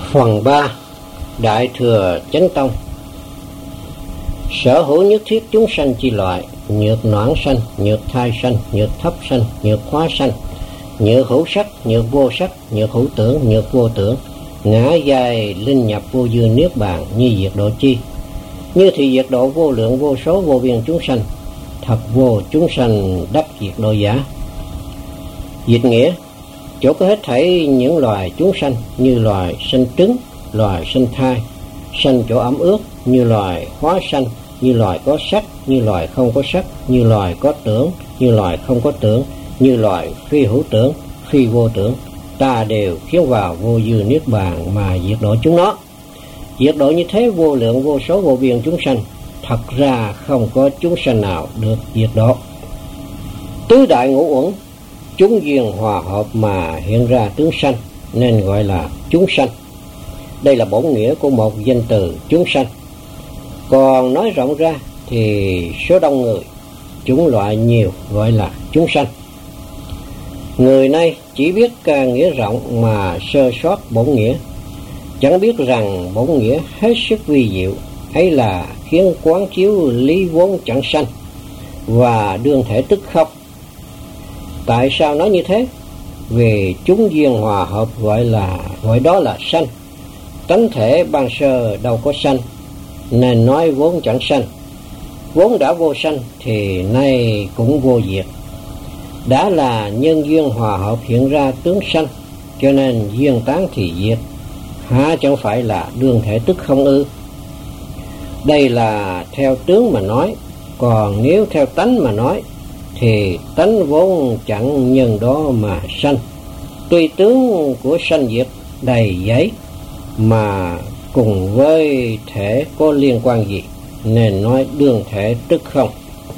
Phần 3. Đại Thừa Chánh Tông. Sở hữu nhất thiết chúng sanh chi loại: nhược noãn sanh, nhược thai sanh, nhược thấp sanh, nhược hóa sanh, nhược hữu sắc, nhược vô sắc, nhược hữu tưởng, nhược vô tưởng, ngã dài linh nhập vô dư niết bàn, như diệt độ chi. Như thì diệt độ vô lượng vô số vô biên chúng sanh, thật vô chúng sanh đắc diệt độ giả. Dịch nghĩa: chỗ có hết thảy những loài chúng sanh, như loài sinh trứng, loài sinh thai, sanh chỗ ẩm ướt, như loài hóa sanh, như loài có sắc, như loài không có sắc, như loài có tưởng, như loài không có tưởng, như loài phi hữu tưởng, phi vô tưởng, ta đều khiến vào vô dư niết bàn mà diệt độ chúng nó. Diệt độ như thế vô lượng vô số vô biên chúng sanh, thật ra không có chúng sanh nào được diệt độ. Tứ đại ngũ uẩn chúng duyên hòa hợp mà hiện ra tướng sanh, nên gọi là chúng sanh. Đây là bổn nghĩa của một danh từ chúng sanh. Còn nói rộng ra thì số đông người, chúng loại nhiều, gọi là chúng sanh. Người nay chỉ biết nghĩa rộng mà sơ sót bổn nghĩa, chẳng biết rằng bổn nghĩa hết sức vi diệu ấy là khiến quán chiếu lý vốn chẳng sanh và đương thể tức không. Tại sao nói như thế? Vì chúng duyên hòa hợp gọi đó là sanh. Tánh thể ban sơ đâu có sanh, nên nói vốn chẳng sanh. Vốn đã vô sanh thì nay cũng vô diệt. Đã là nhân duyên hòa hợp hiện ra tướng sanh, cho nên duyên tán thì diệt, há chẳng phải là đương thể tức không ư? Đây là theo tướng mà nói, còn nếu theo tánh mà nói thì tánh vốn chẳng nhân đó mà sanh. Tuy tướng của sanh diệt đầy giấy mà cùng với thể có liên quan gì, nên nói đương thể tức không.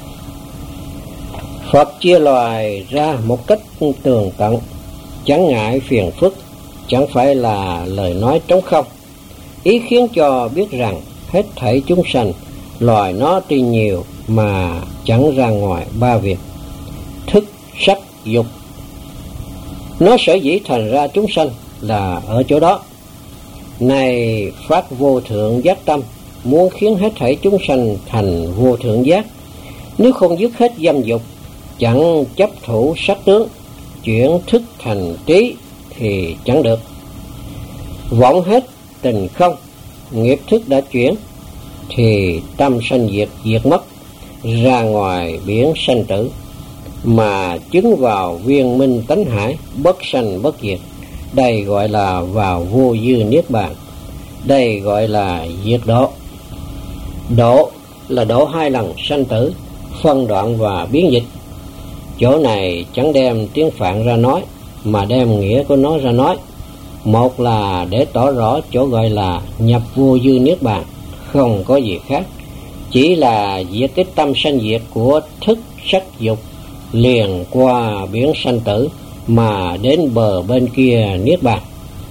Phật chia loài ra một cách tường tận, chẳng ngại phiền phức, chẳng phải là lời nói trống không. Ý khiến cho biết rằng hết thảy chúng sanh, loài nó tuy nhiều mà chẳng ra ngoài ba việc: thức, sắc, dục. Nó sở dĩ thành ra chúng sanh là ở chỗ đó. Này phát vô thượng giác tâm, muốn khiến hết thảy chúng sanh thành vô thượng giác. Nếu không dứt hết dâm dục, chẳng chấp thủ sắc tướng, chuyển thức thành trí thì chẳng được. Vọng hết tình không, nghiệp thức đã chuyển thì tâm sanh diệt, diệt mất, ra ngoài biển sanh tử, mà chứng vào viên minh tánh hải, bất sanh bất diệt. Đây gọi là vào vô dư niết bàn. Đây gọi là diệt độ. Độ là độ hai lần sanh tử, phân đoạn và biến dịch. Chỗ này chẳng đem tiếng Phạn ra nói, mà đem nghĩa của nó ra nói. Một là để tỏ rõ chỗ gọi là nhập vô dư niết bàn, không có gì khác, chỉ là diệt cái tâm sanh diệt của thức sắc dục, liền qua biển sanh tử mà đến bờ bên kia niết bàn.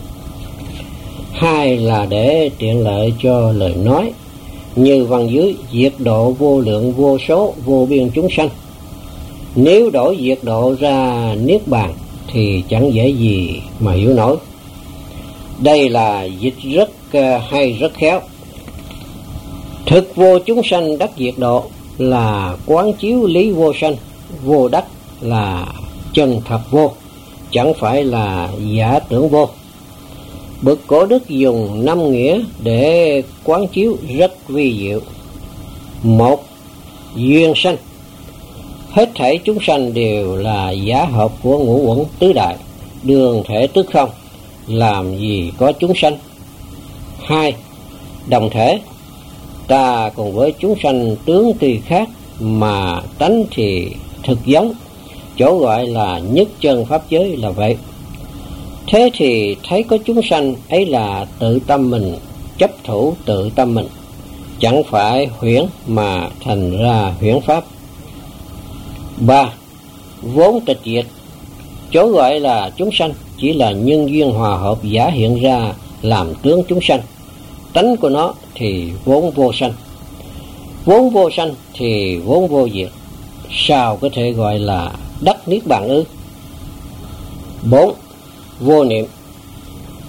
Hai là để tiện lợi cho lời nói, như văn dưới: diệt độ vô lượng vô số vô biên chúng sanh. Nếu đổi diệt độ ra niết bàn thì chẳng dễ gì mà hiểu nổi. Đây là dịch rất hay, rất khéo. Thực vô chúng sanh đắc diệt độ là quán chiếu lý vô sanh, vô đắc là chân thật vô, chẳng phải là giả tưởng vô. Bậc cổ đức dùng 5 nghĩa để quán chiếu rất vi diệu. Một, duyên sanh. Hết thảy chúng sanh đều là giả hợp của ngũ uẩn tứ đại, đương thể tức không, làm gì có chúng sanh. Hai, đồng thể. Ta cùng với chúng sanh tướng tuy khác mà tánh thì thực giống, chỗ gọi là nhất chân pháp giới là vậy. Thế thì thấy có chúng sanh ấy là tự tâm mình chấp thủ tự tâm mình, chẳng phải huyễn mà thành ra huyễn pháp. Ba, vốn tịch diệt. Chỗ gọi là chúng sanh chỉ là nhân duyên hòa hợp giả hiện ra làm tướng chúng sanh. Tánh của nó thì vốn vô sanh. Vốn vô sanh thì vốn vô diệt, sao có thể gọi là đắc niết bàn ư? 4. Vô niệm.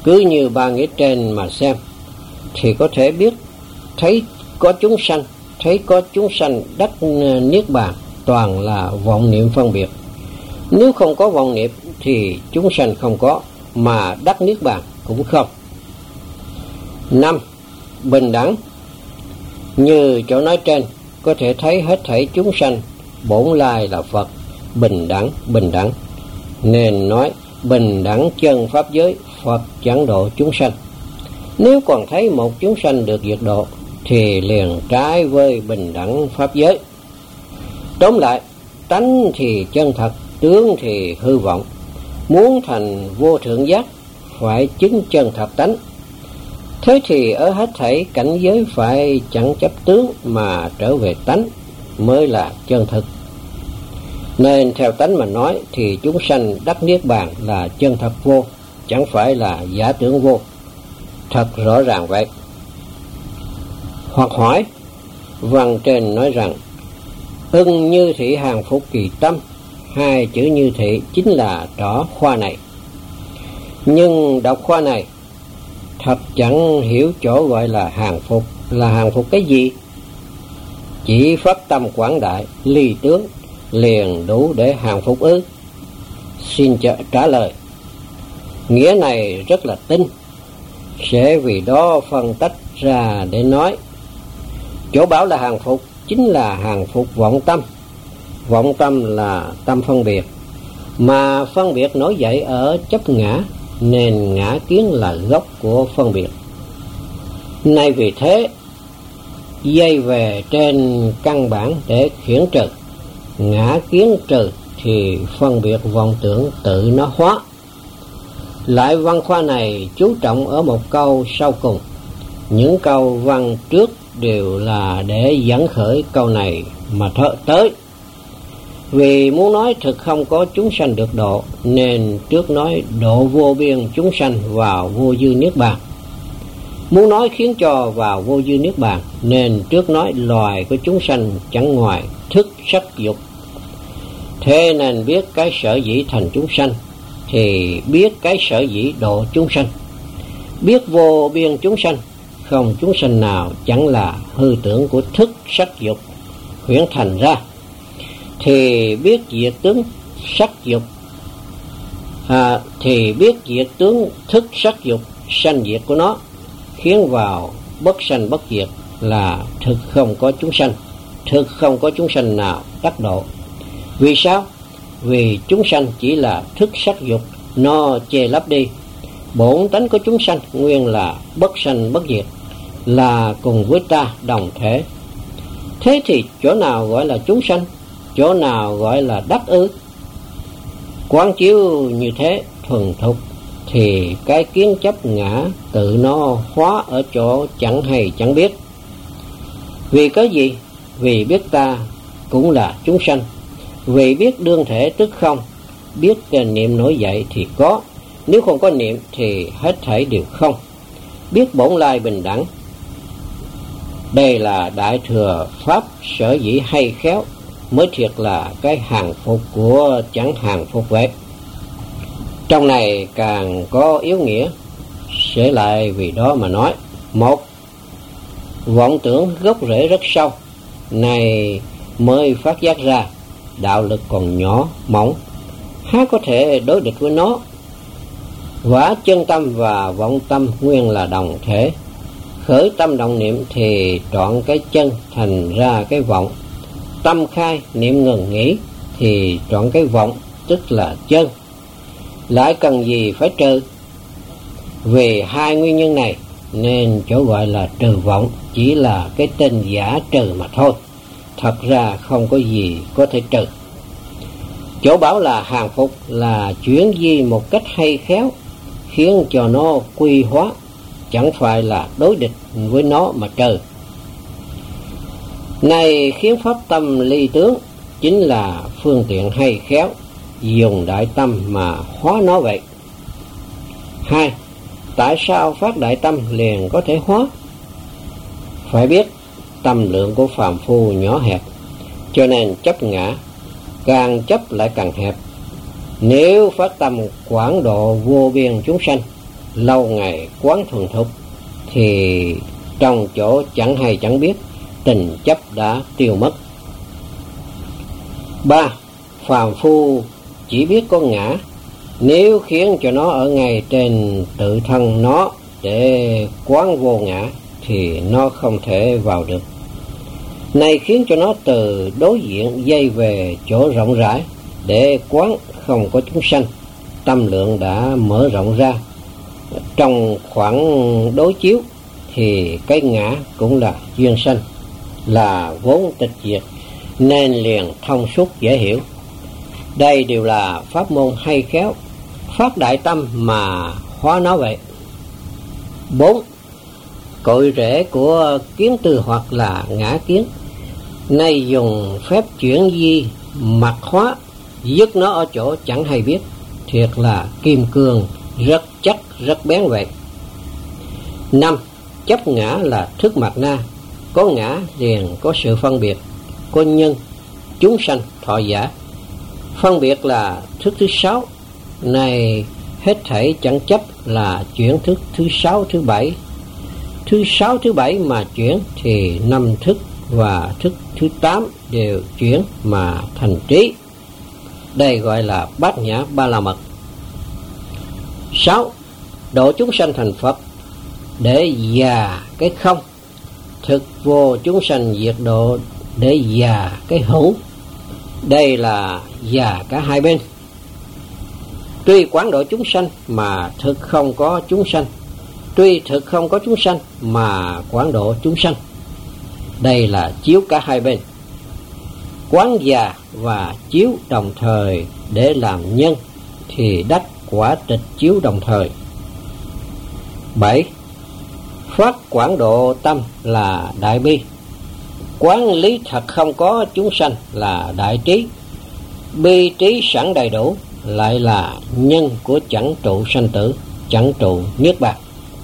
Cứ như ba nghĩa trên mà xem, thì có thể biết thấy có chúng sanh, thấy có chúng sanh đắc niết bàn toàn là vọng niệm phân biệt. Nếu không có vọng niệm thì chúng sanh không có, mà đắc niết bàn cũng không. 5. Bình đẳng. Như chỗ nói trên, có thể thấy hết thảy chúng sanh bổn lai là Phật, bình đẳng, nên nói bình đẳng chân pháp giới, Phật chẳng độ chúng sanh. Nếu còn thấy một chúng sanh được diệt độ thì liền trái với bình đẳng pháp giới. Tóm lại, tánh thì chân thật, tướng thì hư vọng. Muốn thành vô thượng giác phải chứng chân thật tánh. Thế thì ở hết thảy cảnh giới phải chẳng chấp tướng mà trở về tánh mới là chân thực. Nên theo tánh mà nói thì chúng sanh đắc niết bàn là chân thật vô, chẳng phải là giả tưởng vô. Thật rõ ràng vậy. Hoặc hỏi, văn trên nói rằng ưng như thị hàng phục kỳ tâm. Hai chữ như thị chính là trỏ khoa này. Nhưng đọc khoa này thật chẳng hiểu chỗ gọi là hàng phục. Là hàng phục cái gì? Chỉ phát tâm quảng đại, ly tướng liền đủ để hàng phục ư? Xin trả lời. Nghĩa này rất là tinh, sẽ vì đó phân tách ra để nói. Chỗ bảo là hàng phục chính là hàng phục vọng tâm. Vọng tâm là tâm phân biệt, mà phân biệt nổi dậy ở chấp ngã, nên ngã kiến là gốc của phân biệt. Nay vì thế, dây về trên căn bản để khiển trừ. Ngã kiến trừ thì phân biệt vọng tưởng tự nó hóa. Lại văn khoa này chú trọng ở một câu sau cùng. Những câu văn trước đều là để dẫn khởi câu này mà tới. Vì muốn nói thực không có chúng sanh được độ, nên trước nói độ vô biên chúng sanh vào vô dư niết bàn. Muốn nói khiến cho vào vô dư niết bàn, nên trước nói loài của chúng sanh chẳng ngoài thức sắc dục. Thế nên biết cái sở dĩ thành chúng sanh, thì biết cái sở dĩ độ chúng sanh. Biết vô biên chúng sanh, không chúng sanh nào chẳng là hư tưởng của thức sắc dục huyễn thành ra, thì biết diệt tướng sắc dục, thì biết diệt tướng thức sắc dục sanh diệt của nó, khiến vào bất sanh bất diệt là thực không có chúng sanh. Thực không có chúng sanh nào đắc độ. Vì sao? Vì chúng sanh chỉ là thức sắc dục nó che lấp đi. Bổn tánh của chúng sanh nguyên là bất sanh bất diệt, là cùng với ta đồng thể. Thế thì chỗ nào gọi là chúng sanh, chỗ nào gọi là đắc ư? Quán chiếu như thế thuần thục, thì cái kiến chấp ngã tự nó hóa ở chỗ chẳng hay chẳng biết. Vì cái gì? Vì biết ta cũng là chúng sanh. Vì biết đương thể tức không, biết niệm nổi dậy thì có, nếu không có niệm thì hết thảy đều không. Biết bổn lai bình đẳng. Đây là đại thừa pháp sở dĩ hay khéo, mới thiệt là cái hàng phục của chẳng hàng phục vậy. Trong này càng có yếu nghĩa, sẽ lại vì đó mà nói. 1. Vọng tưởng gốc rễ rất sâu, này mới phát giác ra, đạo lực còn nhỏ, mỏng, há có thể đối địch với nó. Vả chân tâm và vọng tâm nguyên là đồng thể. Khởi tâm động niệm thì trọn cái chân thành ra cái vọng. Tâm khai niệm ngừng nghỉ thì trọn cái vọng, tức là chân. Lại cần gì phải trừ? Vì hai nguyên nhân này nên chỗ gọi là trừ vọng chỉ là cái tên giả trừ mà thôi. Thật ra không có gì có thể trừ. Chỗ bảo là hàng phục là chuyển di một cách hay khéo, khiến cho nó quy hóa, chẳng phải là đối địch với nó mà trừ. Này khiến pháp tâm ly tướng chính là phương tiện hay khéo, dùng đại tâm mà hóa nó vậy. 2. Tại sao phát đại tâm liền có thể hóa? Phải biết tâm lượng của phàm phu nhỏ hẹp, cho nên chấp ngã, càng chấp lại càng hẹp. Nếu phát tâm quảng độ vô biên chúng sanh, lâu ngày quán thuần thục thì trong chỗ chẳng hay chẳng biết, tình chấp đã tiêu mất. 3. Phàm phu chỉ biết có ngã, nếu khiến cho nó ở ngay trên tự thân nó để quán vô ngã thì nó không thể vào được. Này khiến cho nó từ đối diện dây về chỗ rộng rãi để quán không có chúng sanh, tâm lượng đã mở rộng ra. Trong khoảng đối chiếu thì cái ngã cũng là duyên sanh, là vốn tịch diệt, nên liền thông suốt dễ hiểu. Đây đều là pháp môn hay khéo, phát đại tâm mà hóa nó vậy. 4. Cội rễ của kiến tư hoặc là ngã kiến, nay dùng phép chuyển di mặt hóa, dứt nó ở chỗ chẳng hay biết, thiệt là kim cương rất chắc rất bén vậy. 5. Chấp ngã là thức mạt na, có ngã liền có sự phân biệt, có nhân, chúng sanh, thọ giả. Phân biệt là thức thứ 6, này hết thảy chẳng chấp là chuyển thức thứ 6, thứ 7. Thứ 6, thứ 7 mà chuyển thì 5 thức và thức thứ 8 đều chuyển mà thành trí. Đây gọi là bát nhã ba la mật. 6. Độ chúng sanh thành Phật để già cái không, thực vô chúng sanh diệt độ để già cái hữu. Đây là già cả hai bên. Tuy quán độ chúng sanh mà thực không có chúng sanh, tuy thực không có chúng sanh mà quán độ chúng sanh. Đây là chiếu cả hai bên. Quán già và chiếu đồng thời để làm nhân thì đắc quả tịch chiếu đồng thời. 7. Phát quảng độ tâm là đại bi, quán lý thật không có chúng sanh là đại trí. Bi trí sẵn đầy đủ lại là nhân của chẳng trụ sanh tử, chẳng trụ niết bàn.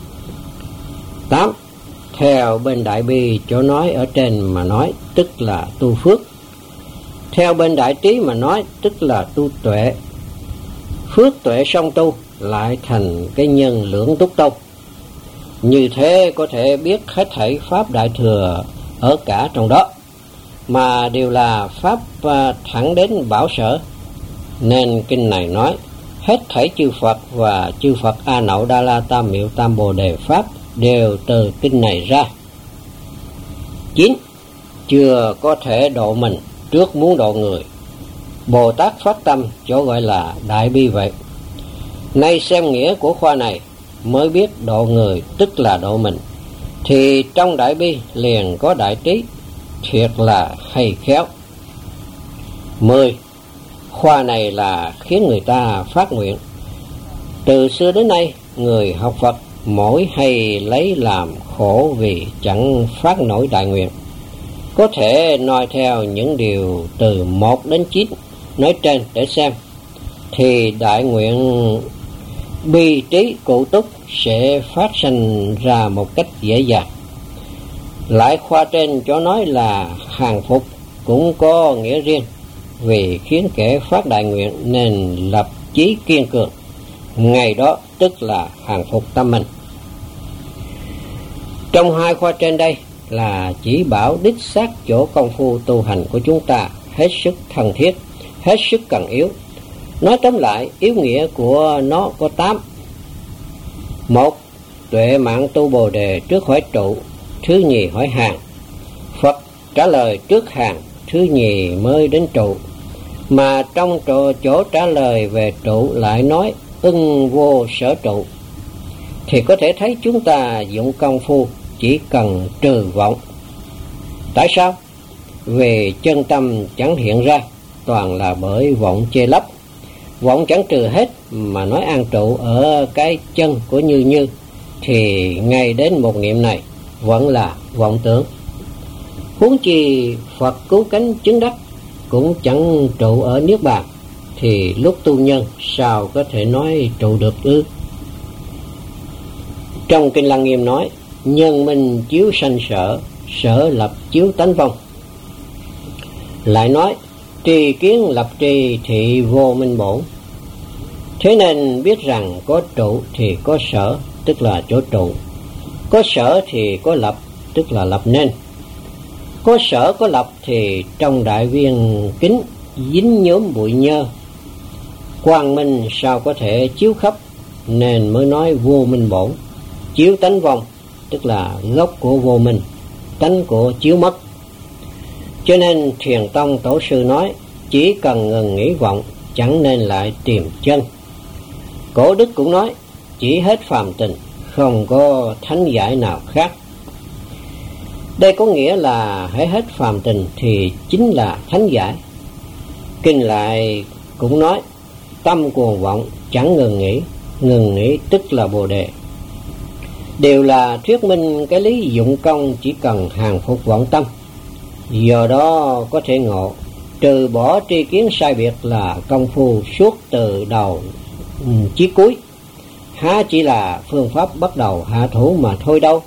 8. Theo bên đại bi chỗ nói ở trên mà nói tức là tu phước, theo bên đại trí mà nói tức là tu tuệ. Phước tuệ song tu lại thành cái nhân lưỡng túc tông. Như thế có thể biết hết thảy pháp đại thừa ở cả trong đó, mà đều là pháp thẳng đến bảo sở. Nên kinh này nói hết thảy chư Phật và chư Phật A Nậu Đa La Tam Miệu Tam Bồ Đề pháp đều từ kinh này ra. 9. Chưa có thể độ mình trước muốn độ người, Bồ Tát phát tâm chỗ gọi là đại bi vậy. Nay xem nghĩa của khoa này mới biết độ người tức là độ mình, thì trong đại bi liền có đại trí, thiệt là hay khéo. 10. Khoa này là khiến người ta phát nguyện. Từ xưa đến nay người học Phật mỗi hay lấy làm khổ vì chẳng phát nổi đại nguyện. Có thể nói theo những điều từ 1 đến 9 nói trên để xem, thì đại nguyện bi trí cụ túc sẽ phát sinh ra một cách dễ dàng. Lại khoa trên chỗ nói là hàng phục cũng có nghĩa riêng, vì khiến kẻ phát đại nguyện nên lập chí kiên cường, ngày đó tức là hàng phục tâm mình. Trong hai khoa trên đây là chỉ bảo đích xác chỗ công phu tu hành của chúng ta hết sức cần thiết, hết sức cần yếu. Nói tóm lại, yếu nghĩa của nó có 8. 1. Tuệ mạng tu Bồ Đề trước hỏi trụ, thứ nhì hỏi hàng. Phật trả lời trước hàng, thứ nhì mới đến trụ. Mà trong chỗ trả lời về trụ lại nói ưng vô sở trụ, thì có thể thấy chúng ta dụng công phu chỉ cần trừ vọng. Tại sao? Vì chân tâm chẳng hiện ra, toàn là bởi vọng che lấp. Vọng chẳng trừ hết mà nói an trụ ở cái chân của Như Như, thì ngay đến một niệm này vẫn là vọng tưởng. Huống chi Phật cứu cánh chứng đắc cũng chẳng trụ ở niết bàn, thì lúc tu nhân sao có thể nói trụ được ư? Trong kinh Lăng Nghiêm nói nhân minh chiếu sanh sở, sở lập chiếu tánh vong. Lại nói trì kiến lập trì thị vô minh bổn. Thế nên biết rằng có trụ thì có sở, tức là chỗ trụ. Có sở thì có lập, tức là lập nên. Có sở có lập thì trong đại viên kính dính nhóm bụi nhơ, quang minh sao có thể chiếu khắp, nên mới nói vô minh bổn, chiếu tánh vong, tức là gốc của vô minh, tánh của chiếu mất. Cho nên Thiền Tông tổ sư nói, chỉ cần ngừng nghĩ vọng, chẳng nên lại tìm chân. Cổ đức cũng nói, chỉ hết phàm tình, không có thánh giải nào khác. Đây có nghĩa là hễ hết phàm tình thì chính là thánh giải. Kinh lại cũng nói, tâm cuồng vọng chẳng ngừng nghĩ tức là Bồ Đề. Đều là thuyết minh cái lý dụng công chỉ cần hàng phục vọng tâm. Do đó có thể ngộ, trừ bỏ tri kiến sai biệt là công phu suốt từ đầu chí cuối, há chỉ là phương pháp bắt đầu hạ thủ mà thôi đâu.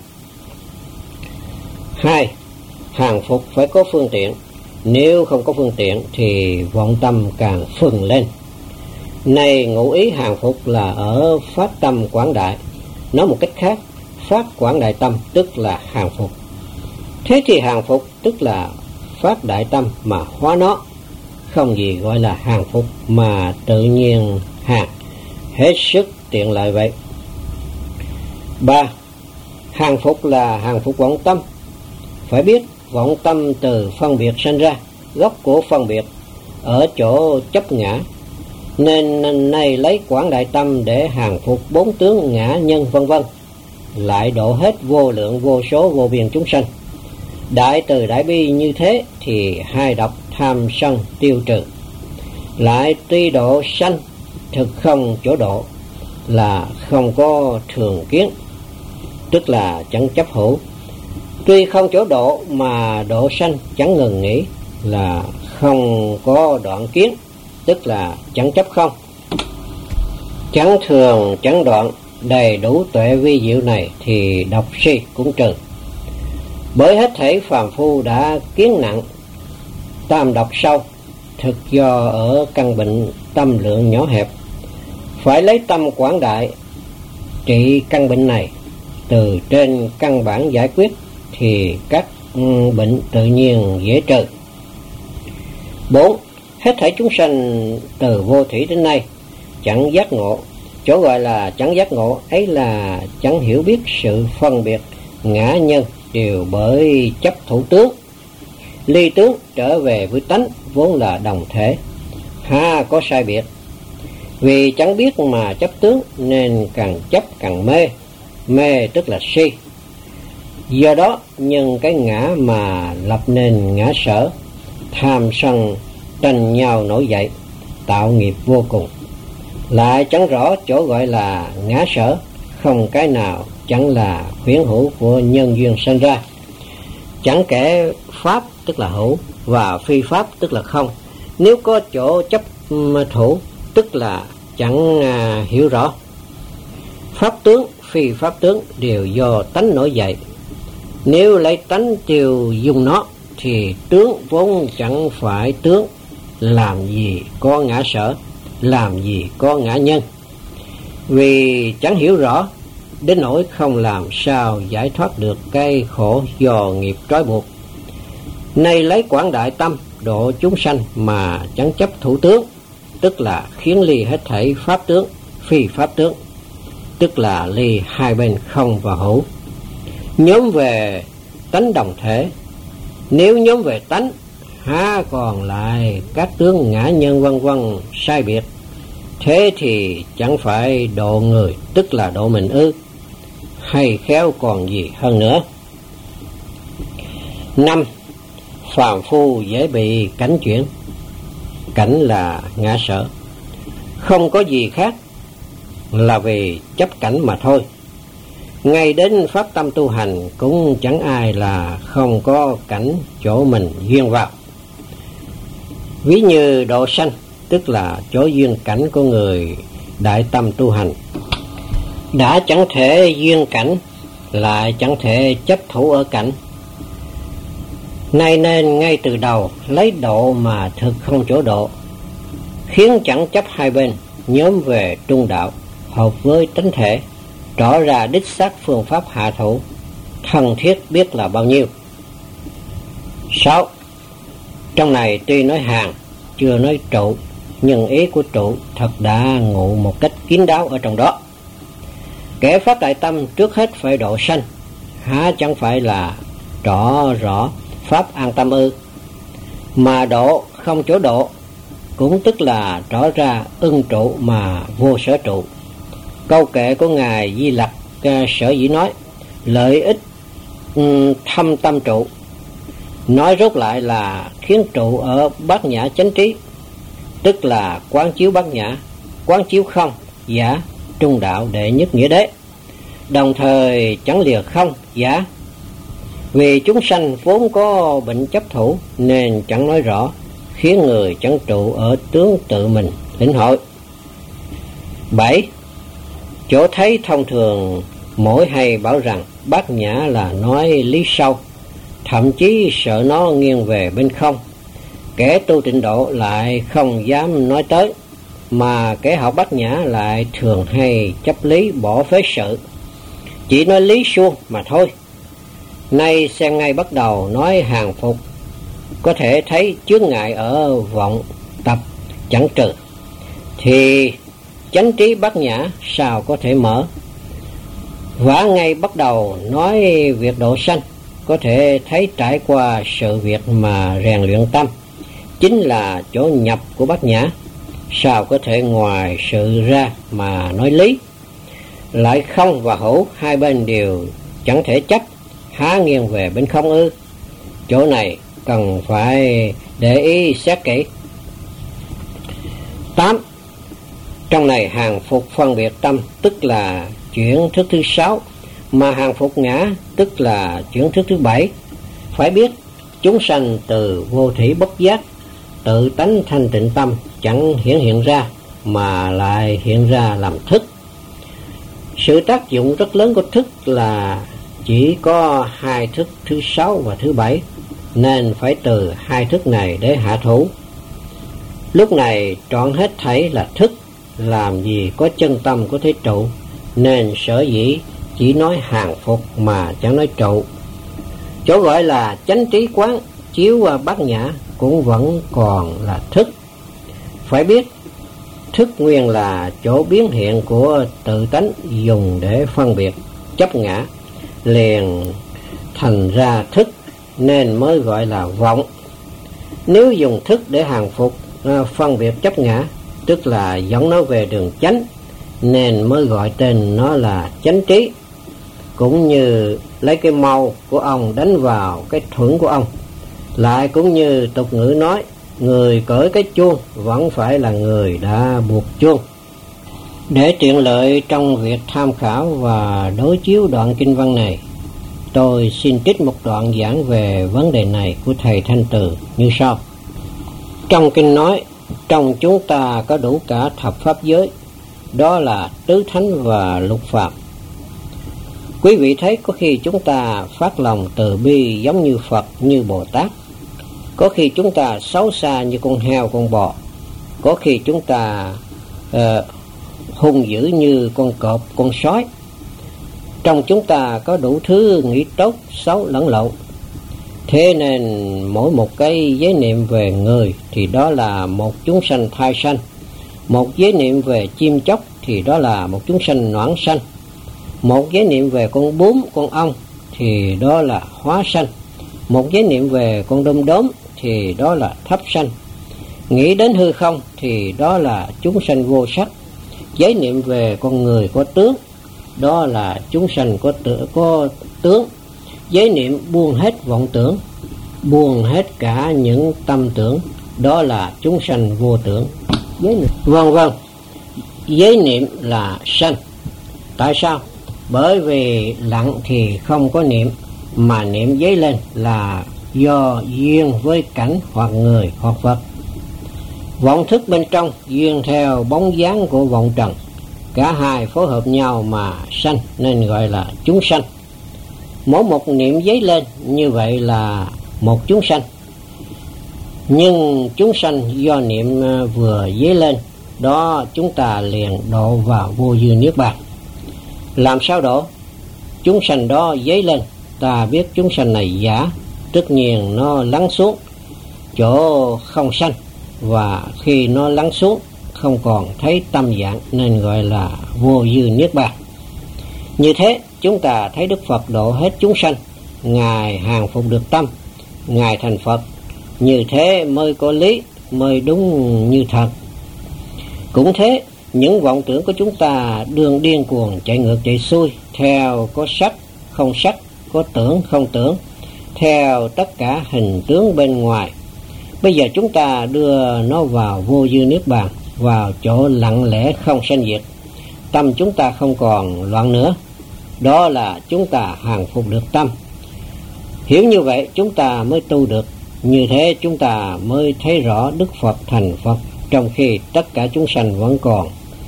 2. Hàng phục phải có phương tiện. Nếu không có phương tiện thì vọng tâm càng phừng lên. Này ngụ ý hàng phục là ở phát tâm quảng đại. Nói một cách khác, phát quảng đại tâm tức là hàng phục. Thế thì hàng phục tức là phát đại tâm mà hóa nó. Không gì gọi là hàng phục mà tự nhiên hàng, hết sức tiện lợi vậy. 3. Hàng phục là hàng phục vọng tâm. Phải biết vọng tâm từ phân biệt sanh ra, gốc của phân biệt ở chỗ chấp ngã, nên nay lấy quảng đại tâm để hàng phục bốn tướng ngã nhân vân vân, lại độ hết vô lượng vô số vô biên chúng sanh. Đại từ đại bi như thế thì hai độc tham sân tiêu trừ. Lại tuy độ sanh thực không chỗ độ, là không có thường kiến, tức là chẳng chấp hữu. Tuy không chỗ độ mà độ sanh chẳng ngừng nghĩ, là không có đoạn kiến, tức là chẳng chấp không. Chẳng thường chẳng đoạn, đầy đủ tuệ vi diệu này thì độc si cũng trừ. Bởi hết thảy phàm phu đã kiến nặng tam độc sâu, thực do ở căn bệnh tâm lượng nhỏ hẹp. Phải lấy tâm quảng đại trị căn bệnh này, từ trên căn bản giải quyết thì các bệnh tự nhiên dễ trừ. 4. Hết thảy chúng sanh từ vô thủy đến nay chẳng giác ngộ. Chỗ gọi là chẳng giác ngộ ấy là chẳng hiểu biết sự phân biệt ngã nhân, đều bởi chấp thủ tướng. Ly tướng trở về với tánh vốn là đồng thể, ha có sai biệt. Vì chẳng biết mà chấp tướng nên càng chấp càng mê, mê tức là si. Do đó nhân cái ngã mà lập nên ngã sở, tham sân tranh nhau nổi dậy, tạo nghiệp vô cùng. Lại chẳng rõ chỗ gọi là ngã sở, không cái nào chẳng là khuyến hữu của nhân duyên sinh ra. Chẳng kể pháp tức là hữu và phi pháp tức là không. Nếu có chỗ chấp thủ tức là chẳng hiểu rõ. Pháp tướng phi pháp tướng đều do tánh nổi dậy. Nếu lấy tánh tiêu dùng nó thì tướng vốn chẳng phải tướng, làm gì có ngã sở, làm gì có ngã nhân. Vì chẳng hiểu rõ đến nỗi không làm sao giải thoát được cái khổ do nghiệp trói buộc. Nay lấy quảng đại tâm độ chúng sanh mà chẳng chấp thủ tướng, tức là khiến ly hết thảy pháp tướng phi pháp tướng, tức là ly hai bên không và hữu. Nhóm về tánh đồng thể. Nếu nhóm về tánh, há còn lại các tướng ngã nhân vân vân sai biệt. Thế thì chẳng phải độ người, tức là độ mình ư? Hay khéo còn gì hơn nữa. 5. Phàm phu dễ bị cảnh chuyển. Cảnh là ngã sở, không có gì khác, là vì chấp cảnh mà thôi. Ngay đến phát tâm tu hành cũng chẳng ai là không có cảnh chỗ mình duyên vào. Ví như độ sanh, tức là chỗ duyên cảnh của người đại tâm tu hành. Đã chẳng thể duyên cảnh, lại chẳng thể chấp thủ ở cảnh. Nay nên ngay từ đầu lấy độ mà thực không chỗ độ, khiến chẳng chấp hai bên, nhóm về trung đạo, hợp với tánh thể, rõ ra đích xác phương pháp hạ thủ, thân thiết biết là bao nhiêu. 6. Trong này tuy nói hàng, chưa nói trụ, nhưng ý của trụ thật đã ngụ một cách kín đáo ở trong đó. Kẻ phát đại tâm trước hết phải độ sanh, há chẳng phải là rõ pháp an tâm ư? Mà độ không chỗ độ, cũng tức là rõ ra ưng trụ mà vô sở trụ. Câu kệ của Ngài Di Lặc sở dĩ nói lợi ích thâm tâm trụ, nói rốt lại là khiến trụ ở bát nhã chánh trí, tức là quán chiếu bát nhã, quán chiếu không, giả, trung đạo đệ nhất nghĩa đế, đồng thời chẳng lìa không, giả. Vì chúng sanh vốn có bệnh chấp thủ nên chẳng nói rõ, khiến người chẳng trụ ở tướng tự mình lĩnh hội. 7. Chỗ thấy thông thường mỗi hay bảo rằng bát nhã là nói lý sâu, thậm chí sợ nó nghiêng về bên không. Kẻ tu tịnh độ lại không dám nói tới, mà kẻ học bát nhã lại thường hay chấp lý bỏ phế sự, chỉ nói lý suông mà thôi. Nay xem ngay bắt đầu nói hàng phục, có thể thấy chướng ngại ở vọng tập chẳng trừ, thì chánh trí bát nhã sao có thể mở. Vả ngay bắt đầu nói việc độ sanh, có thể thấy trải qua sự việc mà rèn luyện tâm, chính là chỗ nhập của bát nhã, sao có thể ngoài sự ra mà nói lý. Lại không và hữu hai bên đều chẳng thể chấp, há nghiêng về bên không ư? Chỗ này cần phải để ý xét kỹ. 8. Trong này hàng phục phân biệt tâm, tức là chuyển thức thứ 6, mà hàng phục ngã, tức là chuyển thức thứ 7. Phải biết chúng sanh từ vô thủy bất giác, tự tánh thanh tịnh tâm chẳng hiện ra, mà lại hiện ra làm thức. Sự tác dụng rất lớn của thức là chỉ có hai thức thứ 6 và thứ 7, nên phải từ hai thức này để hạ thủ. Lúc này trọn hết thảy là thức, làm gì có chân tâm của thế trụ, nên sở dĩ chỉ nói hàng phục mà chẳng nói trụ. Chỗ gọi là chánh trí quán chiếu bát nhã cũng vẫn còn là thức. Phải biết thức nguyên là chỗ biến hiện của tự tánh dùng để phân biệt chấp ngã, liền thành ra thức nên mới gọi là vọng. Nếu dùng thức để hàng phục phân biệt chấp ngã, tức là dẫn nó về đường chánh, nên mới gọi tên nó là chánh trí. Cũng như lấy cái mâu của ông đánh vào cái thuẫn của ông, lại cũng như tục ngữ nói người cởi cái chuông vẫn phải là người đã buộc chuông. Để tiện lợi trong việc tham khảo và đối chiếu đoạn kinh văn này, tôi xin trích một đoạn giảng về vấn đề này của thầy Thanh Từ như sau. Trong kinh nói, trong chúng ta có đủ cả thập pháp giới, đó là tứ thánh và lục pháp. Quý vị thấy có khi chúng ta phát lòng từ bi giống như Phật, như Bồ Tát. Có khi chúng ta xấu xa như con heo, con bò. Có khi chúng ta hung dữ như con cọp, con sói. Trong chúng ta có đủ thứ nghĩ tốt, xấu lẫn lộn. Thế nên mỗi một cái giới niệm về người thì đó là một chúng sanh thai sanh. Một giới niệm về chim chóc thì đó là một chúng sanh noãn sanh. Một giới niệm về con bướm, con ong thì đó là hóa sanh. Một giới niệm về con đom đóm thì đó là thấp sanh. Nghĩ đến hư không thì đó là chúng sanh vô sắc. Giới niệm về con người có tướng, đó là chúng sanh có tướng. Giới niệm buông hết vọng tưởng, buông hết cả những tâm tưởng, đó là chúng sanh vô tưởng. Vân vân. Giới niệm là sanh. Tại sao? Bởi vì lặng thì không có niệm, mà niệm dấy lên là do duyên với cảnh hoặc người hoặc vật. Vọng thức bên trong duyên theo bóng dáng của vọng trần, cả hai phối hợp nhau mà sanh, nên gọi là chúng sanh. Mỗi một niệm dấy lên như vậy là một chúng sanh. Nhưng chúng sanh do niệm vừa dấy lên đó chúng ta liền độ vào vô dư niết bàn. Làm sao độ? Chúng sanh đó dấy lên, ta biết chúng sanh này giả, tất nhiên nó lắng xuống chỗ không sanh, và khi nó lắng xuống không còn thấy tâm dạng nên gọi là vô dư niết bàn. Như thế chúng ta thấy Đức Phật độ hết chúng sanh, Ngài hàng phục được tâm, Ngài thành Phật. Như thế mới có lý, mới đúng như thật. Cũng thế, những vọng tưởng của chúng ta đường điên cuồng chạy ngược chạy xuôi, theo có sắc không sắc, có tưởng không tưởng, theo tất cả hình tướng bên ngoài. Bây giờ chúng ta đưa nó vào vô dư niết bàn, vào chỗ lặng lẽ không sanh diệt. Tâm chúng ta không còn loạn nữa, đó là chúng ta hàng phục được tâm. Hiểu như vậy chúng ta mới tu được. Như thế chúng ta mới thấy rõ Đức Phật thành Phật, trong khi tất cả chúng sanh vẫn còn.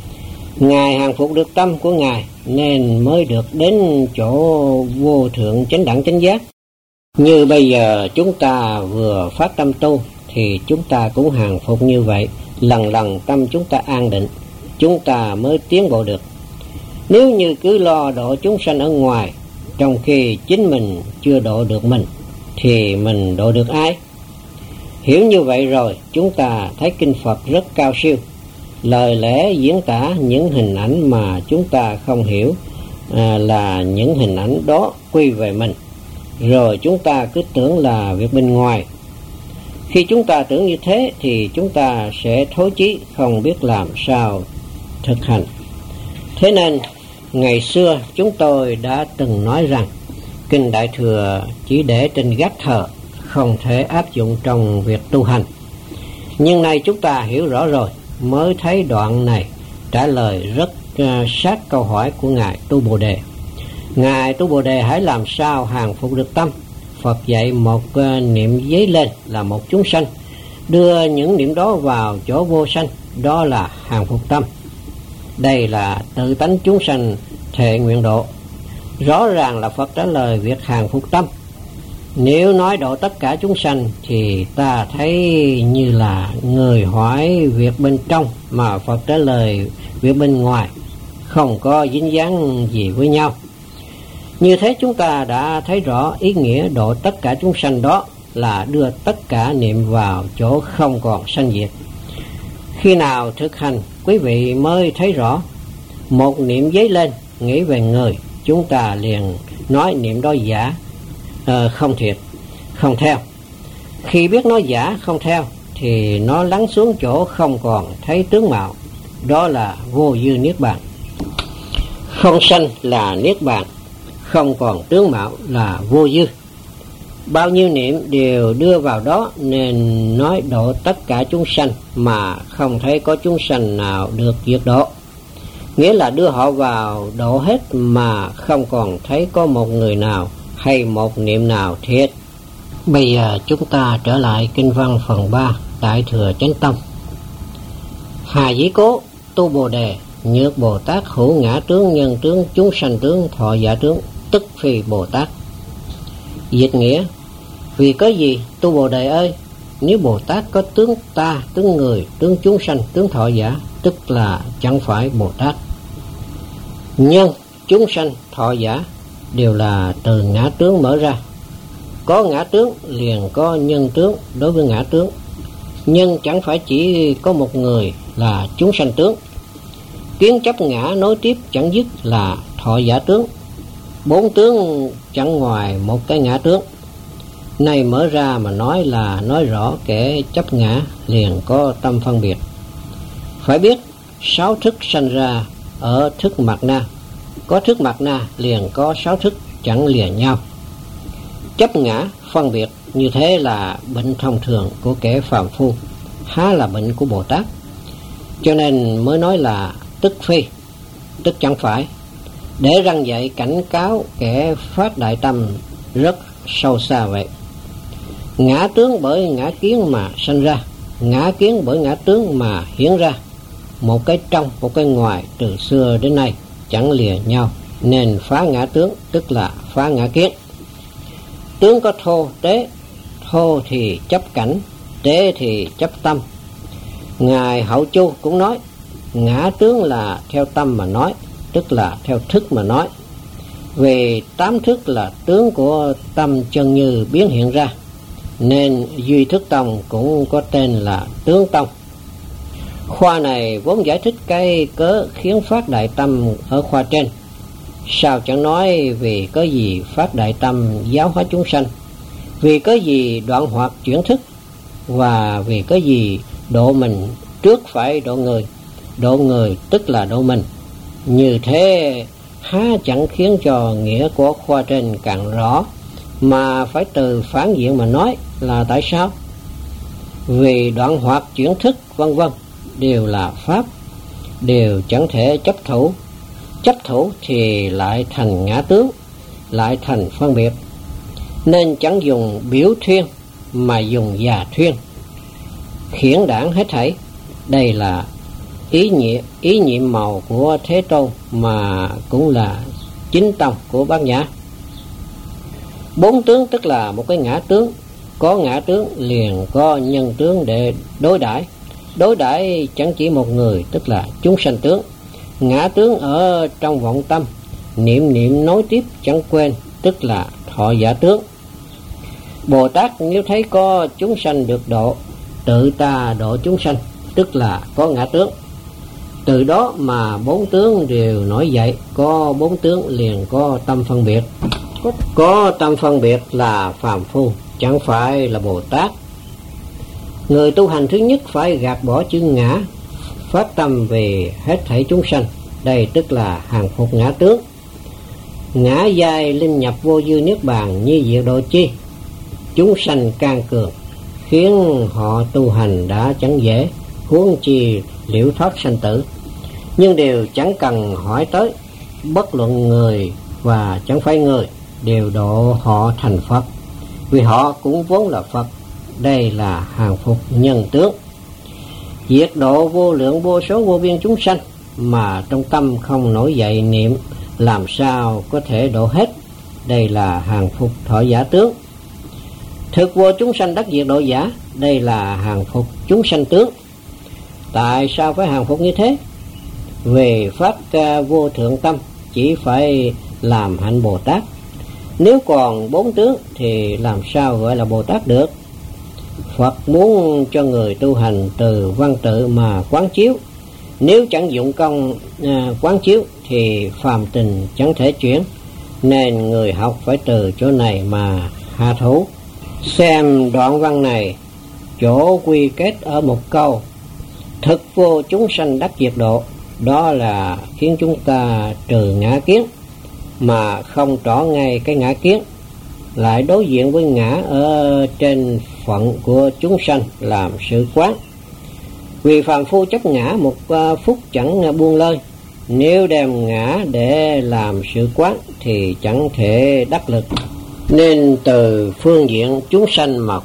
Ngài hàng phục được tâm của Ngài nên mới được đến chỗ vô thượng chánh đẳng chánh giác. Như bây giờ chúng ta vừa phát tâm tu thì chúng ta cũng hàng phục như vậy. Lần lần tâm chúng ta an định, chúng ta mới tiến bộ được. Nếu như cứ lo độ chúng sanh ở ngoài, trong khi chính mình chưa độ được mình, thì mình độ được ai? Hiểu như vậy rồi, chúng ta thấy kinh Phật rất cao siêu. Lời lẽ diễn tả những hình ảnh mà chúng ta không hiểu là những hình ảnh đó quy về mình. Rồi chúng ta cứ tưởng là việc bên ngoài. Khi chúng ta tưởng như thế thì chúng ta sẽ thối chí, không biết làm sao thực hành. Thế nên ngày xưa chúng tôi đã từng nói rằng kinh Đại Thừa chỉ để trên gác thờ, không thể áp dụng trong việc tu hành. Nhưng nay chúng ta hiểu rõ rồi, mới thấy đoạn này trả lời rất sát câu hỏi của Ngài Tu Bồ Đề. Ngài Tu Bồ Đề hãy làm sao hàng phục được tâm. Phật dạy một niệm dấy lên là một chúng sanh, đưa những niệm đó vào chỗ vô sanh, đó là hàng phục tâm. Đây là tự tánh chúng sanh thệ nguyện độ. Rõ ràng là Phật trả lời việc hàng phục tâm. Nếu nói độ tất cả chúng sanh thì ta thấy như là người hỏi việc bên trong mà Phật trả lời việc bên ngoài, không có dính dáng gì với nhau. Như thế chúng ta đã thấy rõ ý nghĩa độ tất cả chúng sanh đó là đưa tất cả niệm vào chỗ không còn sanh diệt. Khi nào thực hành, quý vị mới thấy rõ. Một niệm dấy lên, nghĩ về người, chúng ta liền nói niệm đó giả, không thiệt, không theo. Khi biết nó giả, không theo, thì nó lắng xuống chỗ không còn thấy tướng mạo, đó là vô dư niết bàn. Không sanh là niết bàn, không còn tướng mạo là vô dư. Bao nhiêu niệm đều đưa vào đó, nên nói độ tất cả chúng sanh mà không thấy có chúng sanh nào được diệt độ. Nghĩa là đưa họ vào độ hết mà không còn thấy có một người nào hay một niệm nào thiệt. Bây giờ chúng ta trở lại kinh văn phần 3 Đại Thừa Chánh Tông. Hà dĩ cố Tu Bồ Đề, nhược Bồ Tát hữu ngã tướng, nhân tướng, chúng sanh tướng, thọ giả tướng, tức phi Bồ Tát. Dịch nghĩa: vì có gì Tu Bồ Đề ơi, nếu Bồ Tát có tướng ta, tướng người, tướng chúng sanh, tướng thọ giả, tức là chẳng phải Bồ Tát. Nhân, chúng sanh, thọ giả đều là từ ngã tướng mở ra. Có ngã tướng liền có nhân tướng đối với ngã tướng. Nhân chẳng phải chỉ có một người là chúng sanh tướng. Kiến chấp ngã nối tiếp chẳng dứt là thọ giả tướng. Bốn tướng chẳng ngoài một cái ngã tướng. Này mở ra mà nói là nói rõ kẻ chấp ngã liền có tâm phân biệt. Phải biết 6 thức sanh ra ở thức mạt na. Có thức mạt na liền có 6 thức chẳng lìa nhau. Chấp ngã phân biệt như thế là bệnh thông thường của kẻ phàm phu, há là bệnh của Bồ Tát. Cho nên mới nói là tức phi, tức chẳng phải, để răn dạy cảnh cáo kẻ phát đại tâm rất sâu xa vậy. Ngã tướng bởi ngã kiến mà sanh ra, ngã kiến bởi ngã tướng mà hiển ra. Một cái trong, một cái ngoài, từ xưa đến nay chẳng lìa nhau, nên phá ngã tướng tức là phá ngã kiến. Tướng có thô, tế. Thô thì chấp cảnh, tế thì chấp tâm. Ngài Hậu Chu cũng nói: ngã tướng là theo tâm mà nói, tức là theo thức mà nói. Vì tám thức là tướng của tâm chân như biến hiện ra, nên Duy Thức Tông cũng có tên là tướng tông. Khoa này vốn giải thích cái cớ khiến phát đại tâm ở khoa trên. Sao chẳng nói vì có gì phát đại tâm giáo hóa chúng sanh, vì có gì đoạn hoạt chuyển thức, và vì có gì độ mình trước phải độ người tức là độ mình. Như thế há chẳng khiến cho nghĩa của khoa trên càng rõ, mà phải từ phản diện mà nói là tại sao? Vì đoạn hoạt chuyển thức vân vân đều là pháp, đều chẳng thể chấp thủ thì lại thành ngã tướng, lại thành phân biệt, nên chẳng dùng biểu thuyên mà dùng già thuyên, khiển đảng hết thảy. Đây là ý nhiệm màu của Thế Tôn, mà cũng là chính tông của Bát Nhã. Bốn tướng tức là một cái ngã tướng, có ngã tướng liền có nhân tướng để đối đãi chẳng chỉ một người, tức là chúng sanh tướng. Ngã tướng ở trong vọng tâm, niệm nối tiếp chẳng quên, tức là thọ giả tướng. Bồ Tát nếu thấy có chúng sanh được độ, tự ta độ chúng sanh, tức là có ngã tướng. Từ đó mà bốn tướng đều nổi dậy, có bốn tướng liền có tâm phân biệt. Có tâm phân biệt là phàm phu, chẳng phải là Bồ Tát. Người tu hành thứ nhất phải gạt bỏ chữ ngã, phát tâm về hết thảy chúng sanh. Đây tức là hàng phục ngã tướng. Ngã giai linh nhập vô dư niết bàn như diệu độ chi. Chúng sanh can cường, khiến họ tu hành đã chẳng dễ, huống chi liễu thoát sanh tử. Nhưng đều chẳng cần hỏi tới, bất luận người và chẳng phải người, đều độ họ thành Phật, vì họ cũng vốn là Phật. Đây là hàng phục nhân tướng. Diệt độ vô lượng vô số vô biên chúng sanh, mà trong tâm không nổi dậy niệm, làm sao có thể độ hết. Đây là hàng phục thọ giả tướng. Thực vô chúng sanh đắc diệt độ giả, đây là hàng phục chúng sanh tướng. Tại sao phải hàng phục như thế? Về phát vô thượng tâm chỉ phải làm hạnh Bồ Tát. Nếu còn bốn tướng thì làm sao gọi là Bồ Tát được? Phật muốn cho người tu hành từ văn tự mà quán chiếu. Nếu chẳng dụng công quán chiếu thì phàm tình chẳng thể chuyển, nên người học phải từ chỗ này mà hạ thủ. Xem đoạn văn này, chỗ quy kết ở một câu: thực vô chúng sanh đắc diệt độ. Đó là khiến chúng ta trừ ngã kiến, mà không trỏ ngay cái ngã kiến, lại đối diện với ngã ở trên phận của chúng sanh làm sự quán. Vì phàm phu chấp ngã một phút chẳng buông lơi, nếu đem ngã để làm sự quán thì chẳng thể đắc lực. Nên từ phương diện chúng sanh mà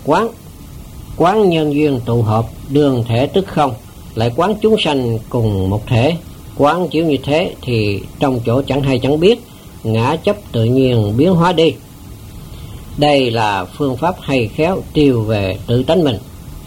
quán nhân duyên tụ hợp, đương thể tức không, lại quán chúng sanh cùng một thể. Quán chiếu như thế thì trong chỗ chẳng hay chẳng biết, ngã chấp tự nhiên biến hóa đi. Đây là phương pháp hay khéo tiêu về tự tánh mình.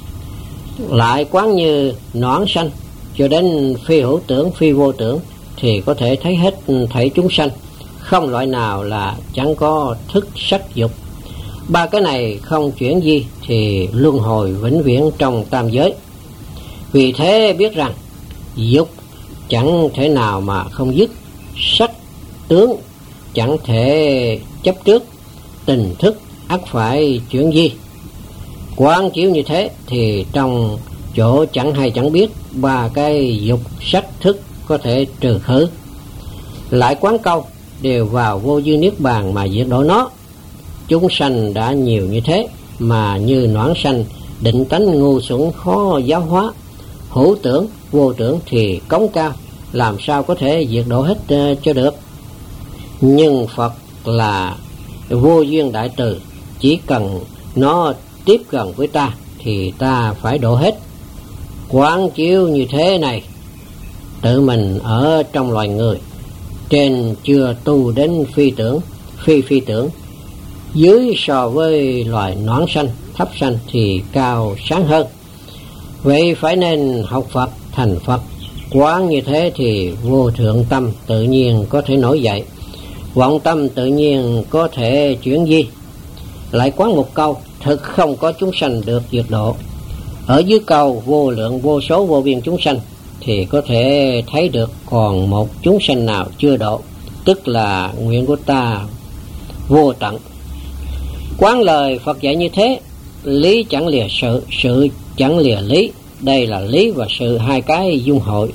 Lại quán như noãn sanh cho đến phi hữu tưởng phi vô tưởng, thì có thể thấy hết thảy chúng sanh, không loại nào là chẳng có thức sắc dục. Ba cái này không chuyển di thì luân hồi vĩnh viễn trong tam giới. Vì thế biết rằng dục chẳng thể nào mà không dứt, sắc tướng chẳng thể chấp trước, tình thức ắt phải chuyển di. Quán chiếu như thế thì trong chỗ chẳng hay chẳng biết, ba cái dục sắc thức có thể trừ khử. Lại quán câu đều vào vô dư niết bàn mà diệt độ nó. Chúng sanh đã nhiều như thế, mà như noãn sanh định tánh ngu xuẩn khó giáo hóa, hữu tưởng vô tưởng thì cống cao, làm sao có thể diệt độ hết cho được. Nhưng Phật là vô duyên đại từ, chỉ cần nó tiếp gần với ta thì ta phải độ hết. Quán chiếu như thế này, tự mình ở trong loài người, trên chưa tu đến phi tưởng, phi tưởng, dưới so với loài noãn sanh, thấp sanh thì cao sáng hơn. Vậy phải nên học Phật thành Phật, Quán như thế thì vô thượng tâm tự nhiên có thể nổi dậy, vọng tâm tự nhiên có thể chuyển di. Lại quán một câu thực không có chúng sanh được diệt độ. Ở dưới câu vô lượng vô số vô biên chúng sanh thì có thể thấy được còn một chúng sanh nào chưa độ, tức là nguyện của ta vô tận. Quán lời Phật dạy như thế, lý chẳng lìa sự, sự chẳng lìa lý. Đây là lý và sự hai cái dung hội.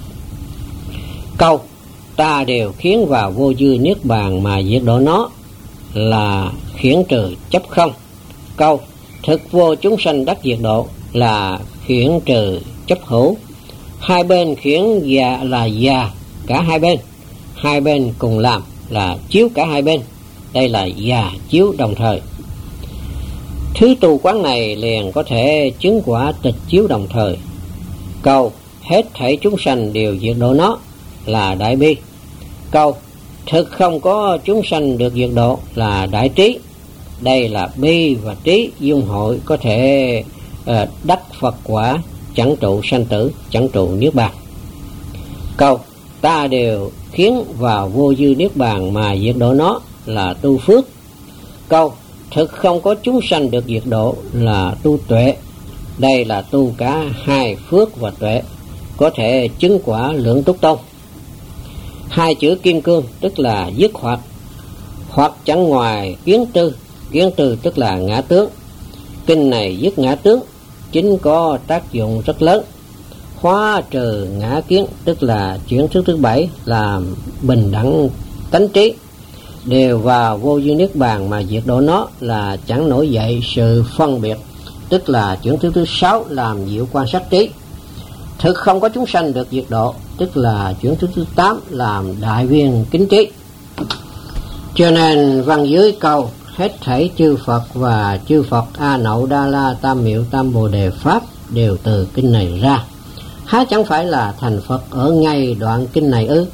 Câu ta đều khiến vào vô dư niết bàn mà diệt độ nó là khiển trừ chấp không. Câu thực vô chúng sanh đắc diệt độ là khiển trừ chấp hữu. Hai bên khiển già là già cả hai bên cùng làm là chiếu cả hai bên. Đây là già chiếu đồng thời. Thứ tu quán này liền có thể chứng quả tịch chiếu đồng thời. Câu hết thảy chúng sanh đều diệt độ nó là đại bi. Câu thực không có chúng sanh được diệt độ là đại trí. Đây là bi và trí dung hội, có thể đắc Phật quả, chẳng trụ sanh tử, chẳng trụ niết bàn. Câu ta đều khiến vào vô dư niết bàn mà diệt độ nó là tu phước. Câu thực không có chúng sanh được diệt độ là tu tuệ. Đây là tu cả hai phước và tuệ, có thể chứng quả lượng túc tông. Hai chữ kim cương tức là dứt hoặc, hoặc chẳng ngoài kiến tư tức là ngã tướng. Kinh này dứt ngã tướng chính có tác dụng rất lớn. Hóa trừ ngã kiến tức là chuyển thức thứ bảy, làm bình đẳng tánh trí, đều vào vô dư niết bàn mà diệt độ nó là chẳng nổi dậy sự phân biệt, tức là chuyển thức thứ sáu, làm diệu quan sát trí. Thực không có chúng sanh được diệt độ, tức là chuyển thức thứ 8, làm đại viên kính trí. Cho nên văn dưới câu hết thảy chư Phật và chư Phật A Nậu Đa La Tam Miệu Tam Bồ Đề Pháp đều từ kinh này ra. Há chẳng phải là thành Phật ở ngay đoạn kinh này ư?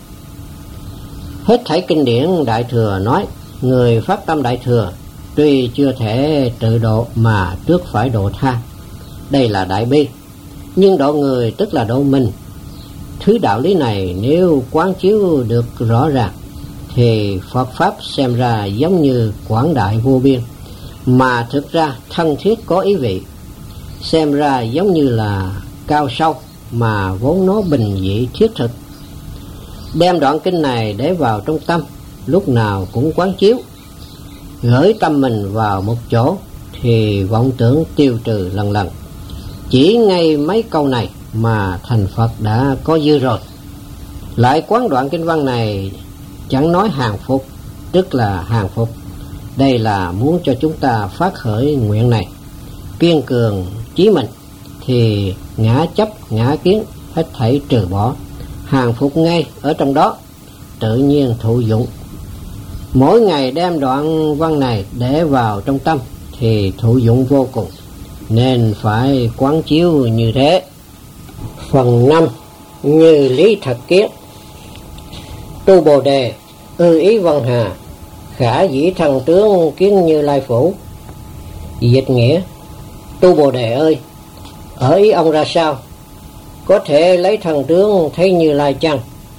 Hết thảy kinh điển Đại Thừa nói, người phát tâm Đại Thừa tuy chưa thể tự độ mà trước phải độ tha. Đây là đại bi. Nhưng độ người tức là độ mình. Thứ đạo lý này nếu quán chiếu được rõ ràng thì Phật Pháp xem ra giống như quảng đại vô biên, mà thực ra thân thiết có ý vị. Xem ra giống như là cao sâu, mà vốn nó bình dị thiết thực. Đem đoạn kinh này để vào trong tâm, lúc nào cũng quán chiếu. Gửi tâm mình vào một chỗ thì vọng tưởng tiêu trừ lần lần. Chỉ ngay mấy câu này mà thành Phật đã có dư rồi. Lại quán đoạn kinh văn này chẳng nói hàng phục, tức là hàng phục. Đây là muốn cho chúng ta phát khởi nguyện này, kiên cường chí mình, thì ngã chấp ngã kiến hết thảy trừ bỏ, hàng phục ngay ở trong đó, tự nhiên thụ dụng. Mỗi ngày đem đoạn văn này để vào trong tâm thì thụ dụng vô cùng, nên phải quán chiếu như thế. Phần 5. Như lý thật kiến. Tu Bồ Đề ư ý văn hà, khả dĩ thần tướng kiến Như Lai phủ. Dịch nghĩa: Tu Bồ Đề ơi, ở ý ông ra sao? Có thể lấy thần tướng thấy Như Lai chăng?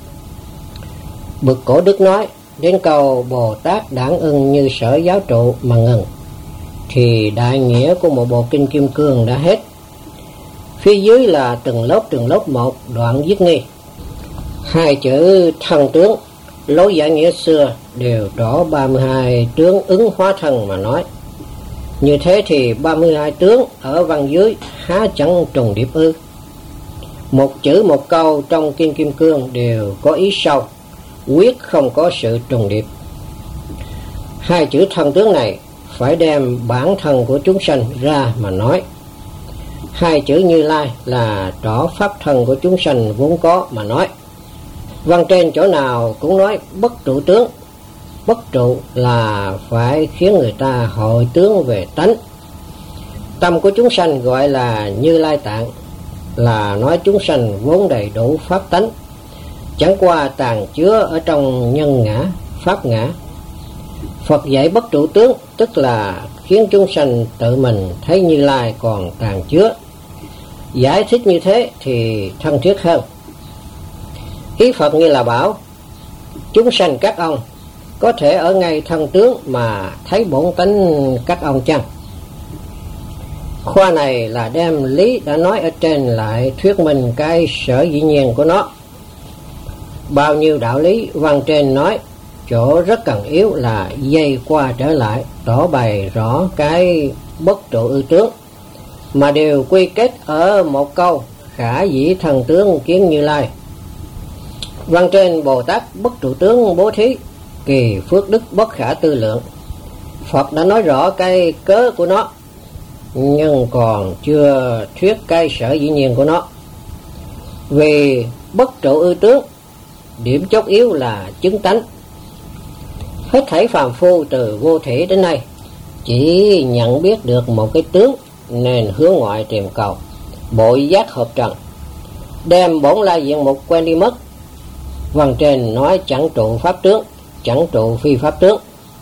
Bực Cổ Đức nói đến câu Bồ Tát đản ưng như sở giáo trụ mà ngừng, thì đại nghĩa của một bộ kinh Kim Cương đã hết. Phía dưới là từng lớp một đoạn viết nghi. Hai chữ thần tướng lối giải nghĩa xưa đều rõ 32 tướng ứng hóa thân mà nói. Như thế thì 32 tướng ở văn dưới há chẳng trùng điệp ư? Một chữ một câu trong kinh Kim Cương đều có ý sâu, quyết không có sự trùng điệp. Hai chữ thần tướng này phải đem bản thân của chúng sanh ra mà nói. Hai chữ Như Lai là rõ pháp thân của chúng sanh vốn có mà nói. Văn trên chỗ nào cũng nói bất trụ tướng. Bất trụ là phải khiến người ta hội tướng về tánh. Tâm của chúng sanh gọi là Như Lai tạng, là nói chúng sanh vốn đầy đủ pháp tánh, chẳng qua tàn chứa ở trong nhân ngã, pháp ngã. Phật dạy bất trụ tướng, tức là khiến chúng sanh tự mình thấy Như Lai còn tàn chứa. Giải thích như thế thì thân thiết hơn. Ý Phật như là bảo chúng sanh các ông có thể ở ngay thân tướng mà thấy bổn tánh các ông chăng? Khoa này là đem lý đã nói ở trên lại thuyết minh cái sở dĩ nhiên của nó. Bao nhiêu đạo lý văn trên nói, chỗ rất cần yếu là dây qua trở lại tỏ bày rõ cái bất trụ ư tướng, mà đều quy kết ở một câu khả dĩ thần tướng kiến Như Lai. Văn trên Bồ Tát bất trụ tướng bố thí, kỳ phước đức bất khả tư lượng. Phật đã nói rõ cái cớ của nó, nhưng còn chưa thuyết cái sở dĩ nhiên của nó. Vì bất trụ ư tướng, điểm chốt yếu là chứng tánh. Hết thảy phàm phu từ vô thủy đến nay chỉ nhận biết được một cái tướng, nên hướng ngoại tìm cầu, bội giác hợp trần, đem bổn la diện mục quên đi mất. Văn trên nói chẳng trụ pháp tướng, chẳng trụ phi pháp tướng.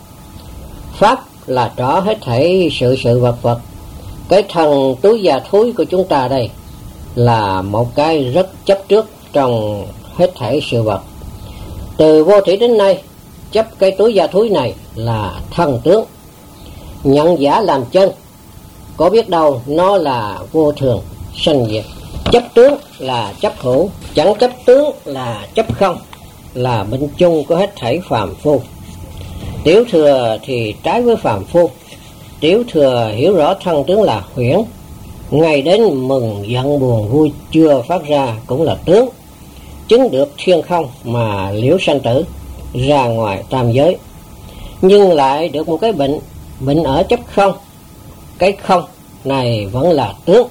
Pháp là rõ hết thảy sự vật. Cái thần túi già thúi của chúng ta đây là một cái rất chấp trước trong hết thảy sự vật. Từ vô thủy đến nay chấp cái túi già thúi này là thân tướng, nhận giả làm chân. Có biết đâu nó là vô thường sanh diệt. Chấp tướng là chấp hữu, chẳng chấp tướng là chấp không, là bệnh chung của hết thảy phàm phu. Tiểu thừa thì trái với phàm phu. Tiểu thừa hiểu rõ thân tướng là huyễn, ngày đến mừng giận buồn vui chưa phát ra cũng là tướng. Chứng được thiên không mà liễu sanh tử, ra ngoài tam giới. Nhưng lại được một cái bệnh ở chấp không. Cái không này vẫn là tướng.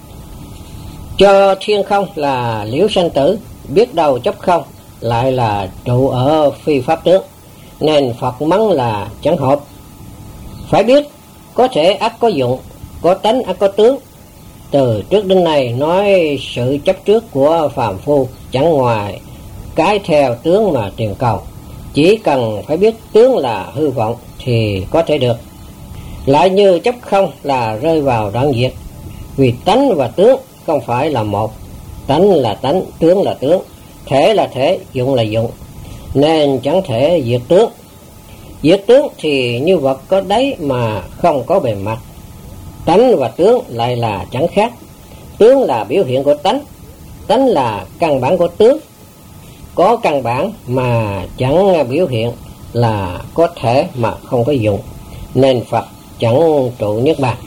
Cho thiên không là liễu sanh tử, biết đâu chấp không lại là trụ ở phi pháp tướng, nên Phật mắng là chẳng hợp. Phải biết có thể ắt có dụng, có tánh ắt có tướng. Từ trước đến nay nói sự chấp trước của phàm phu chẳng ngoài cái theo tướng mà tìm cầu. Chỉ cần phải biết tướng là hư vọng thì có thể được. Lại như chấp không là rơi vào đoạn diệt, vì tánh và tướng không phải là một. Tánh là tánh, tướng là tướng, thể là thể, dụng là dụng, nên chẳng thể diệt tướng. Diệt tướng thì như vật có đáy mà không có bề mặt. Tánh và tướng lại là chẳng khác. Tướng là biểu hiện của tánh, tánh là căn bản của tướng. Có căn bản mà chẳng biểu hiện là có thể mà không có dụng, nên Phật chẳng trụ niết bàn.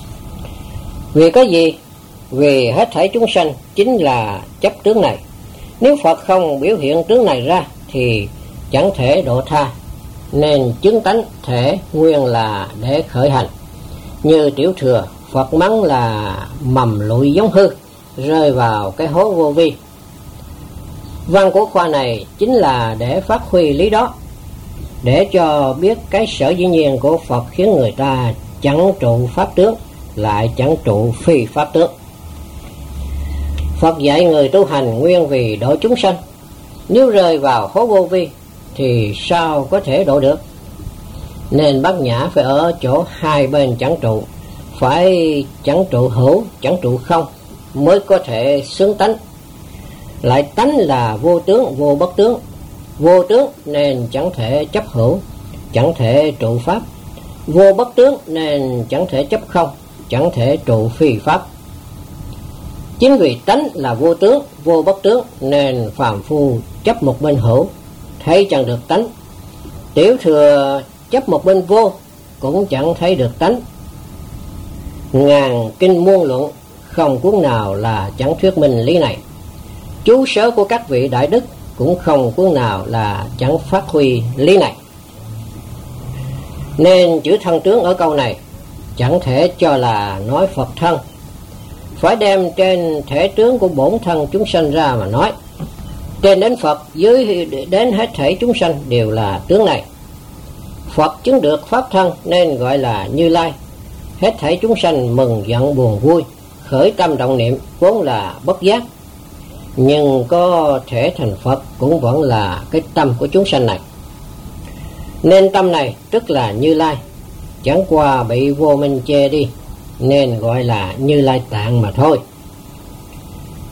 Vì cái gì? Vì hết thảy chúng sanh chính là chấp tướng này. Nếu Phật không biểu hiện tướng này ra thì chẳng thể độ tha, nên chứng tánh thể nguyên là để khởi hành. Như tiểu thừa, Phật mắng là mầm lụi giống hư, rơi vào cái hố vô vi. Văn của khoa này chính là để phát huy lý đó, để cho biết cái sở dĩ nhiên của Phật khiến người ta chẳng trụ pháp tướng, lại chẳng trụ phi pháp tướng. Phật dạy người tu hành nguyên vì độ chúng sanh. Nếu rơi vào hố vô vi thì sao có thể độ được? Nên Bát Nhã phải ở chỗ hai bên chẳng trụ, phải chẳng trụ hữu, chẳng trụ không mới có thể xứng tánh. Lại tánh là vô tướng, vô bất tướng. Vô tướng nên chẳng thể chấp hữu, chẳng thể trụ pháp. Vô bất tướng nên chẳng thể chấp không, chẳng thể trụ phi pháp. Chính vì tánh là vô tướng, vô bất tướng nên phàm phu chấp một bên hữu, thấy chẳng được tánh. Tiểu thừa chấp một bên vô, cũng chẳng thấy được tánh. Ngàn kinh muôn luận, không cuốn nào là chẳng thuyết minh lý này. Chú sớ của các vị đại đức cũng không cuốn nào là chẳng phát huy lý này. Nên chữ thân tướng ở câu này chẳng thể cho là nói Phật thân, phải đem trên thể tướng của bổn thân chúng sanh ra mà nói. Trên đến Phật, dưới đến hết thể chúng sanh đều là tướng này. Phật chứng được pháp thân nên gọi là Như Lai. Hết thảy chúng sanh mừng giận buồn vui, khởi tâm động niệm vốn là bất giác, nhưng có thể thành Phật cũng vẫn là cái tâm của chúng sanh này. Nên tâm này tức là Như Lai, chẳng qua bị vô minh che đi, nên gọi là Như Lai Tạng mà thôi.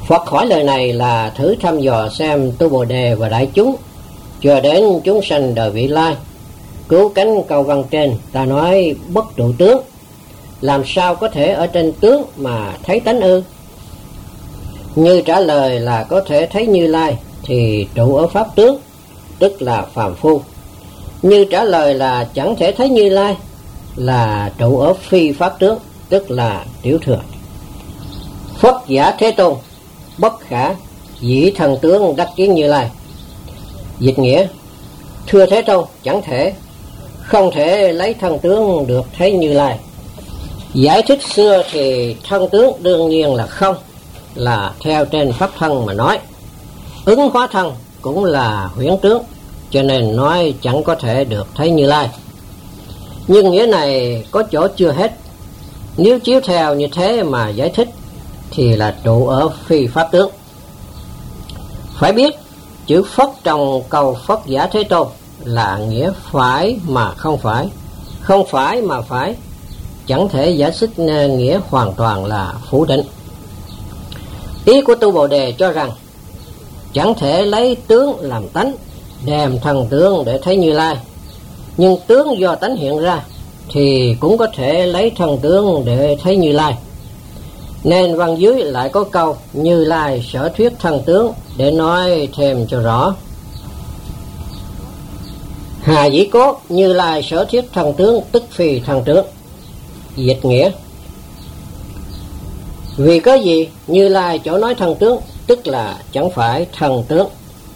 Phật hỏi lời này là thử thăm dò xem Tu Bồ Đề và đại chúng cho đến chúng sanh đời vị lai. Cứu cánh câu văn trên ta nói bất trụ tướng, làm sao có thể ở trên tướng mà thấy tánh ư? Như trả lời là có thể thấy Như Lai thì trụ ở pháp tướng, tức là phàm phu. Như trả lời là chẳng thể thấy Như Lai là trụ ở phi pháp tướng, tức là tiểu thừa. Phật giả Thế Tôn bất khả dĩ thần tướng đắc kiến Như Lai. Dịch nghĩa: thưa Thế Tôn, chẳng thể, không thể lấy thân tướng được thấy Như Lai. Giải thích xưa thì thân tướng đương nhiên là không, là theo trên pháp thân mà nói. Ứng hóa thân cũng là huyễn tướng, cho nên nói chẳng có thể được thấy Như Lai. Nhưng nghĩa này có chỗ chưa hết. Nếu chiếu theo như thế mà giải thích thì là trụ ở phi pháp tướng. Phải biết chữ Phật trong câu Phật giả Thế Tôn là nghĩa phải mà không phải, không phải mà phải, chẳng thể giải thích nghĩa hoàn toàn là phủ định. Ý của Tu Bồ Đề cho rằng chẳng thể lấy tướng làm tánh, đem thần tướng để thấy Như Lai, nhưng tướng do tánh hiện ra thì cũng có thể lấy thần tướng để thấy Như Lai. Nên văn dưới lại có câu Như Lai sở thuyết thần tướng để nói thêm cho rõ. Hà dĩ cốt Như Lai sở thuyết thần tướng tức phi thần tướng. Dịch nghĩa: vì có gì Như Lai chỗ nói thần tướng, tức là chẳng phải thần tướng.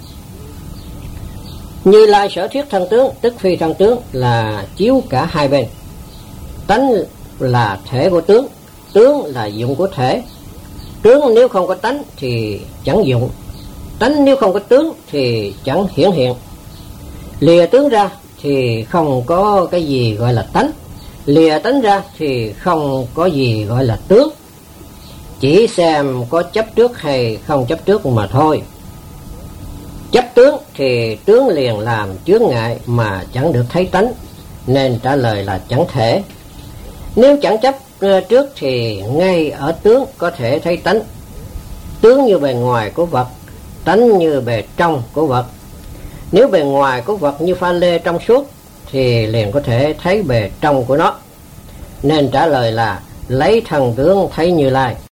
Như Lai sở thuyết thần tướng tức phi thần tướng là chiếu cả hai bên. Tánh là thể của tướng, tướng là dụng của thể. Tướng nếu không có tánh thì chẳng dụng, tánh nếu không có tướng thì chẳng hiển hiện. Lìa tướng ra thì không có cái gì gọi là tánh, lìa tánh ra thì không có gì gọi là tướng. Chỉ xem có chấp trước hay không chấp trước mà thôi. Chấp tướng thì tướng liền làm chướng ngại mà chẳng được thấy tánh, nên trả lời là chẳng thể. Nếu chẳng chấp trước thì ngay ở tướng có thể thấy tánh. Tướng như bề ngoài của vật, tánh như bề trong của vật. Nếu bề ngoài của vật như pha lê trong suốt thì liền có thể thấy bề trong của nó. Nên trả lời là lấy thần tướng thấy Như Lai.